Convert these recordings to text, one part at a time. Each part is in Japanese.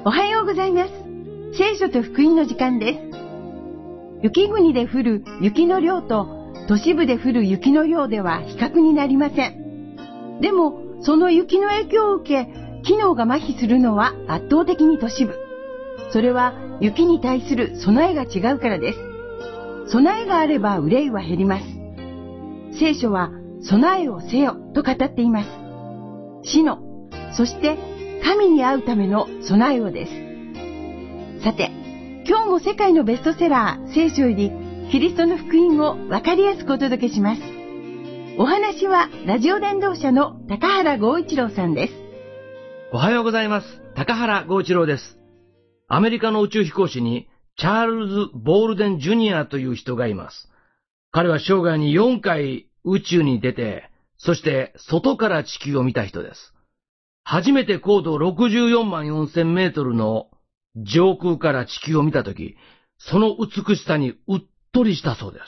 おはようございます。聖書と福音の時間です。雪国で降る雪の量と都市部で降る雪の量では比較になりません。でもその雪の影響を受け、機能が麻痺するのは圧倒的に都市部。それは雪に対する備えが違うからです。備えがあれば憂いは減ります。聖書は備えをせよと語っています。死の、そして神に会うための備えをです。さて、今日も世界のベストセラー聖書よりキリストの福音をわかりやすくお届けします。お話はラジオ伝道者の高原剛一郎さんです。 おはようございます。高原剛一郎です。アメリカの宇宙飛行士にチャールズ・ボールデン・ジュニアという人がいます。彼は生涯に4回宇宙に出て、そして外から地球を見た人です。初めて高度64万4000メートルの上空から地球を見たとき、その美しさにうっとりしたそうです。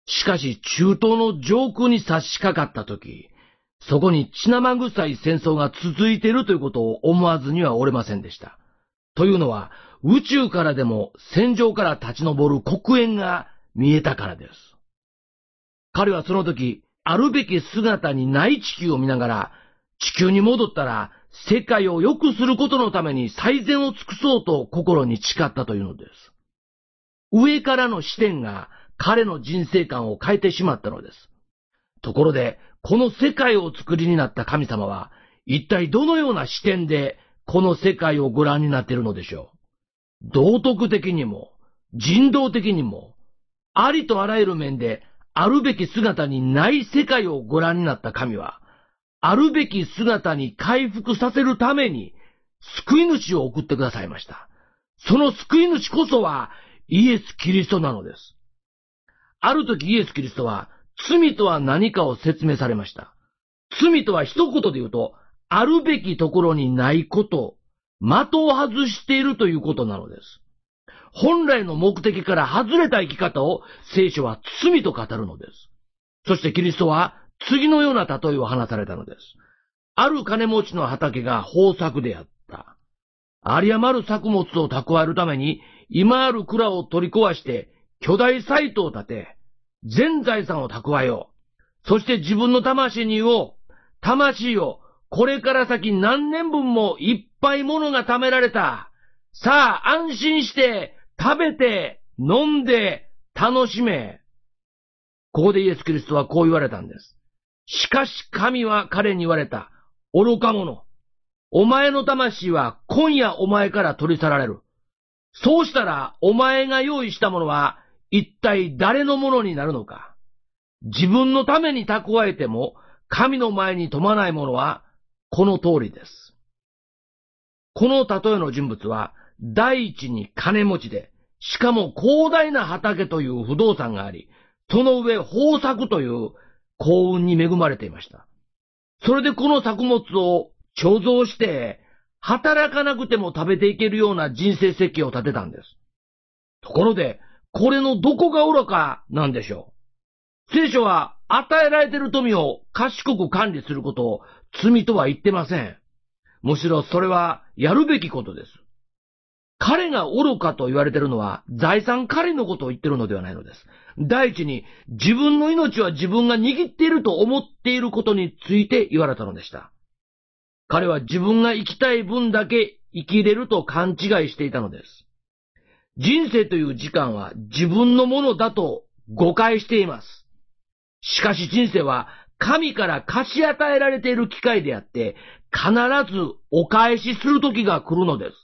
しかし中東の上空に差し掛かったとき、そこに血生臭い戦争が続いているということを思わずにはおれませんでした。というのは、宇宙からでも戦場から立ち上る黒煙が見えたからです。彼はその時、あるべき姿にない地球を見ながら、地球に戻ったら世界を良くすることのために最善を尽くそうと心に誓ったというのです。上からの視点が彼の人生観を変えてしまったのです。ところで、この世界をお作りになった神様は、一体どのような視点でこの世界をご覧になっているのでしょう。道徳的にも、人道的にも、ありとあらゆる面であるべき姿にない世界をご覧になった神は、あるべき姿に回復させるために救い主を送ってくださいました。その救い主こそはイエス・キリストなのです。ある時イエス・キリストは罪とは何かを説明されました。罪とは一言で言うと、あるべきところにないこと、的を外しているということなのです。本来の目的から外れた生き方を聖書は罪と語るのです。そしてキリストは次のような例えを話されたのです。ある金持ちの畑が豊作であった。有り余る作物を蓄えるために、今ある蔵を取り壊して巨大サイトを建て、全財産を蓄えよう。そして自分の魂に言おう。魂よ、これから先何年分もいっぱいものが貯められた。さあ安心して食べて飲んで楽しめ。ここでイエス・キリストはこう言われたんです。しかし神は彼に言われた。愚か者。お前の魂は今夜お前から取り去られる。そうしたらお前が用意したものは一体誰のものになるのか。自分のために蓄えても神の前に富まないものはこの通りです。この例えの人物は第一に金持ちで、しかも広大な畑という不動産があり、その上豊作という幸運に恵まれていました。それでこの作物を貯蔵して、働かなくても食べていけるような人生設計を立てたんです。ところで、これのどこが愚かなんでしょう。聖書は与えられている富を賢く管理することを罪とは言ってません。むしろそれはやるべきことです。彼が愚かと言われているのは財産狩りのことを言っているのではないのです。第一に自分の命は自分が握っていると思っていることについて言われたのでした。彼は自分が生きたい分だけ生きれると勘違いしていたのです。人生という時間は自分のものだと誤解しています。しかし人生は神から貸し与えられている機会であって、必ずお返しする時が来るのです。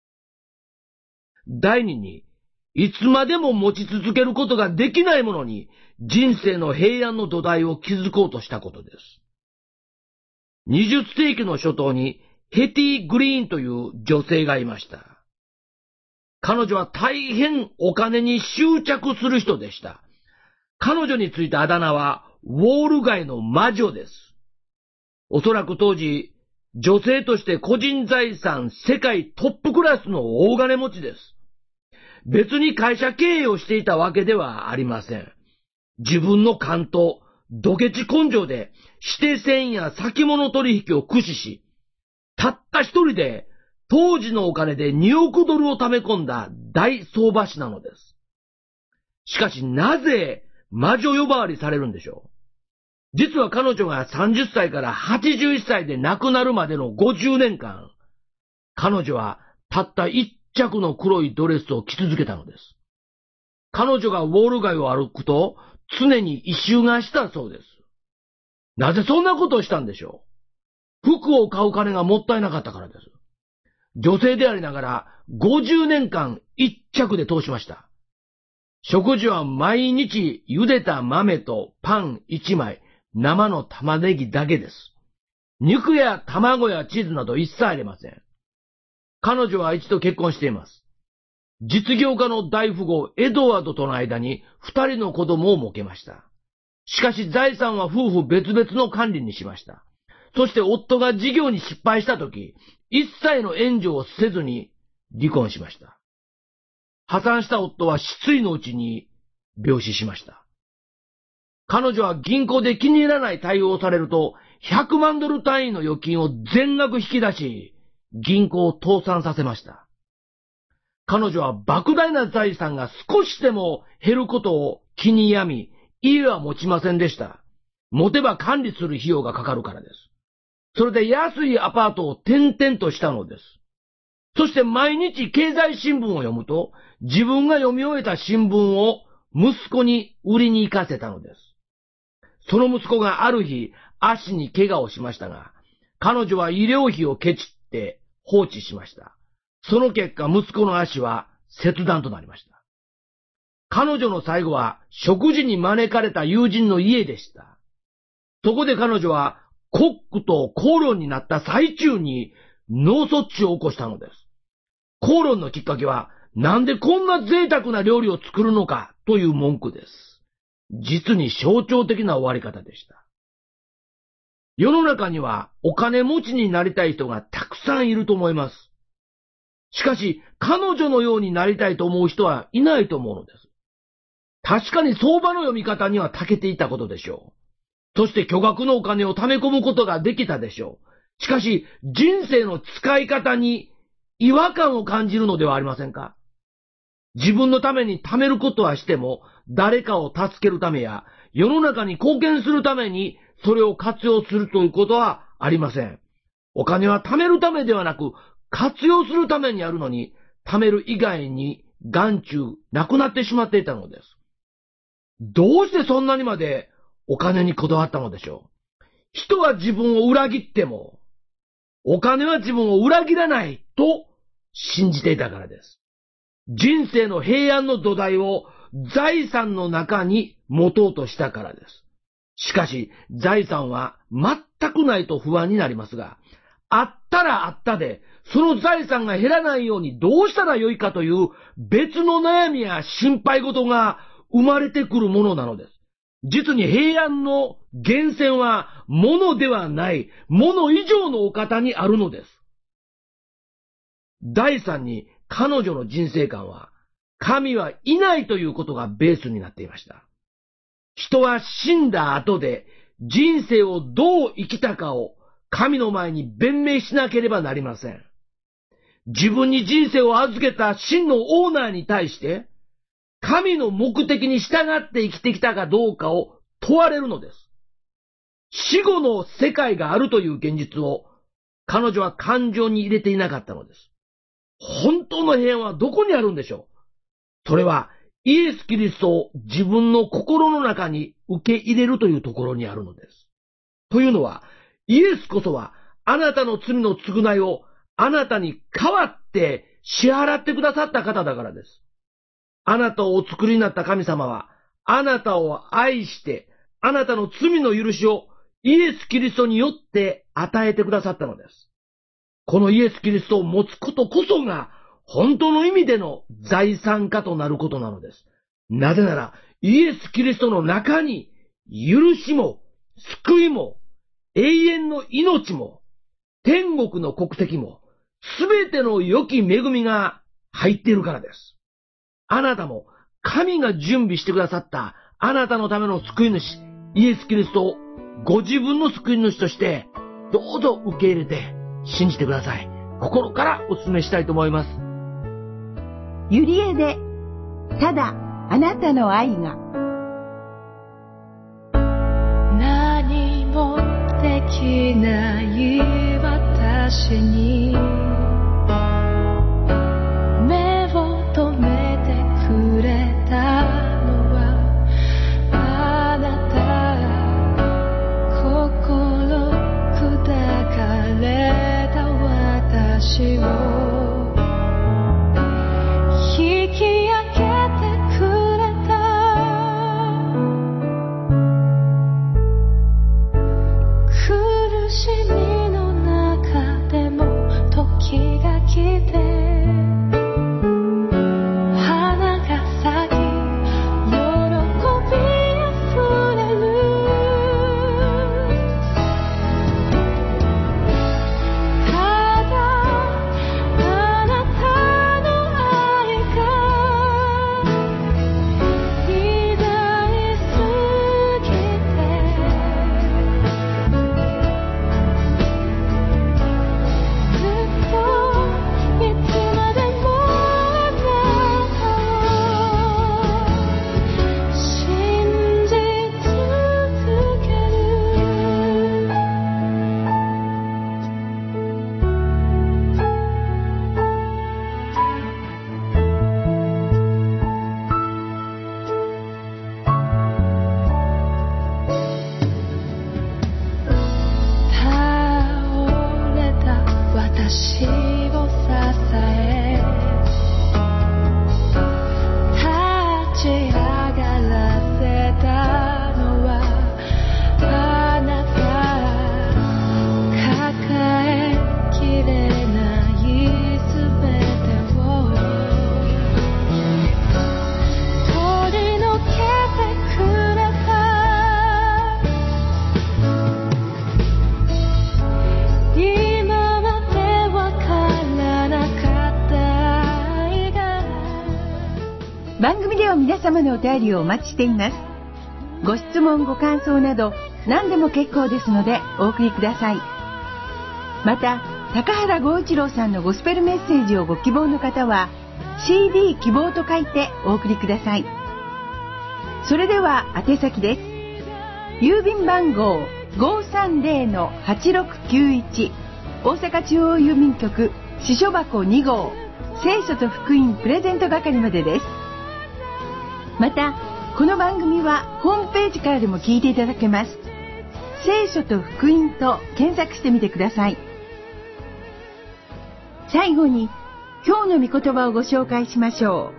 第二に、いつまでも持ち続けることができないものに、人生の平安の土台を築こうとしたことです。20世紀の初頭に、ヘティ・グリーンという女性がいました。彼女は大変お金に執着する人でした。彼女についたあだ名は、ウォール街の魔女です。おそらく当時、女性として個人財産世界トップクラスの大金持ちです。別に会社経営をしていたわけではありません。自分の勘とドケチ根性で指定線や先物取引を駆使し、たった一人で当時のお金で2億ドルを貯め込んだ大相場師なのです。しかしなぜ魔女呼ばわりされるんでしょう。実は彼女が30歳から81歳で亡くなるまでの50年間、彼女はたった1着の黒いドレスを着続けたのです。彼女がウォール街を歩くと常に異臭がしたそうです。なぜそんなことをしたんでしょう。服を買う金がもったいなかったからです。女性でありながら50年間1着で通しました。食事は毎日茹でた豆とパン1枚、生の玉ねぎだけです。肉や卵やチーズなど一切ありません。彼女は一度結婚しています。実業家の大富豪エドワードとの間に2人の子供を設けました。しかし財産は夫婦別々の管理にしました。そして夫が事業に失敗したとき、一切の援助をせずに離婚しました。破産した夫は失意のうちに病死しました。彼女は銀行で気に入らない対応をされると、100万ドル単位の預金を全額引き出し、銀行を倒産させました。彼女は莫大な財産が少しでも減ることを気に病み、家は持ちませんでした。持てば管理する費用がかかるからです。それで安いアパートを転々としたのです。そして毎日経済新聞を読むと、自分が読み終えた新聞を息子に売りに行かせたのです。その息子がある日、足に怪我をしましたが、彼女は医療費をケチって放置しました。その結果、息子の足は切断となりました。彼女の最後は食事に招かれた友人の家でした。そこで彼女はコックと口論になった最中に脳卒中を起こしたのです。口論のきっかけは、なんでこんな贅沢な料理を作るのかという文句です。実に象徴的な終わり方でした。世の中にはお金持ちになりたい人がたくさんいると思います。しかし、彼女のようになりたいと思う人はいないと思うのです。確かに相場の読み方には長けていたことでしょう。そして巨額のお金を貯め込むことができたでしょう。しかし、人生の使い方に違和感を感じるのではありませんか？自分のために貯めることはしても、誰かを助けるためや、世の中に貢献するために、それを活用するということはありません。お金は貯めるためではなく、活用するためにあるのに、貯める以外に眼中なくなってしまっていたのです。どうしてそんなにまでお金にこだわったのでしょう。人は自分を裏切っても、お金は自分を裏切らないと信じていたからです。人生の平安の土台を財産の中に持とうとしたからです。しかし、財産は全くないと不安になりますが、あったらあったで、その財産が減らないようにどうしたらよいかという別の悩みや心配事が生まれてくるものなのです。実に平安の源泉は物ではない、物以上のお方にあるのです。第三に彼女の人生観は、神はいないということがベースになっていました。人は死んだ後で人生をどう生きたかを神の前に弁明しなければなりません。自分に人生を預けた真のオーナーに対して、神の目的に従って生きてきたかどうかを問われるのです。死後の世界があるという現実を彼女は感情に入れていなかったのです。本当の平安はどこにあるんでしょう。それはイエス・キリストを自分の心の中に受け入れるというところにあるのです。というのは、イエスこそはあなたの罪の償いをあなたに代わって支払ってくださった方だからです。あなたをお作りになった神様はあなたを愛してあなたの罪の許しをイエス・キリストによって与えてくださったのです。このイエス・キリストを持つことこそが本当の意味での財産家となることなのです。なぜならイエス・キリストの中に許しも救いも永遠の命も天国の国籍もすべての良き恵みが入っているからです。あなたも神が準備してくださったあなたのための救い主イエス・キリストをご自分の救い主としてどうぞ受け入れて信じてください。 心からお勧めしたいと思います。 ゆりえで、ただあなたの愛が。 何もできない私に目を留めてくれたのはあなた。心砕かれた私を引き上げてくれた。苦しみの中でも時が来て花が咲き喜びあふれる。ただあなたの愛が偉大すぎてずっといつまでもあなたを信じ続ける。倒れた私を支え立ち上がらせたのはあなた。抱えきれないすべてを取り除けてくれた。今までわからなかった愛が。 番組では皆様のお便りをお待ちしています。ご質問ご感想など何でも結構ですのでお送りください。また高原剛一郎さんのゴスペルメッセージをご希望の方は CD 希望と書いてお送りください。それでは宛先です。郵便番号 530-8691 大阪中央郵便局支所箱2号聖書と福音プレゼント係までです。またこの番組はホームページからでも聞いていただけます。聖書と福音と検索してみてください。最後に今日の御言葉をご紹介しましょ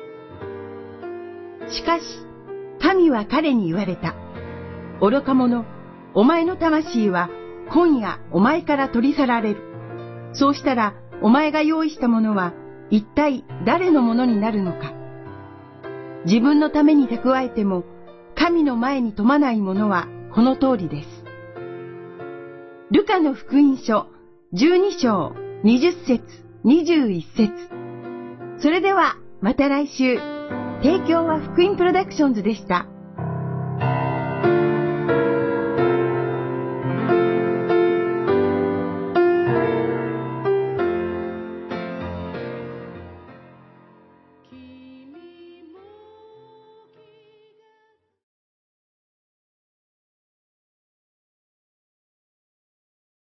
う。しかし神は彼に言われた。愚か者、お前の魂は今夜お前から取り去られる。そうしたらお前が用意したものは一体誰のものになるのか。自分のために蓄えても神の前に富まないものはこの通りです。ルカの福音書12章20節21節。それではまた来週。提供は福音プロダクションズでした。